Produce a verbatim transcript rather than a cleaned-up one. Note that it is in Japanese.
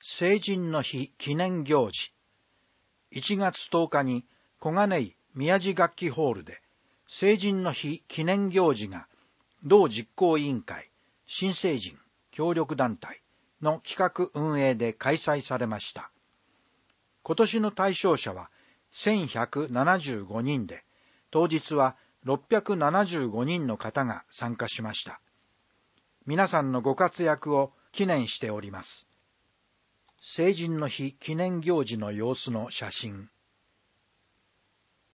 成人の日記念行事。いちがつとおかに小金井宮地楽器ホールで成人の日記念行事が同実行委員会新成人協力団体の企画運営で開催されました。今年の対象者はせんひゃくななじゅうごにんで、当日はろっぴゃくななじゅうごにんの方が参加しました。皆さんのご活躍を記念しております。成人の日記念行事の様子の写真。